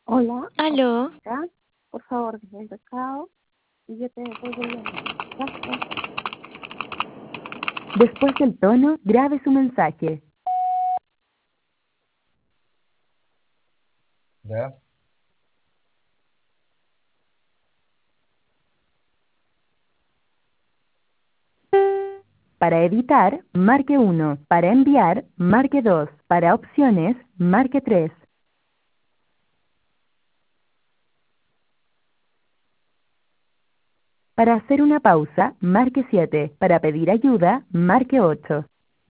Hola, Aló, acá, por favor, deja el recado y yo te devuelvo la llamada. Gracias. Después del tono, grabe su mensaje. ¿Ya? Para editar, marque 1. Para enviar, marque 2. Para opciones, marque 3. Para hacer una pausa, marque 7. Para pedir ayuda, marque 8.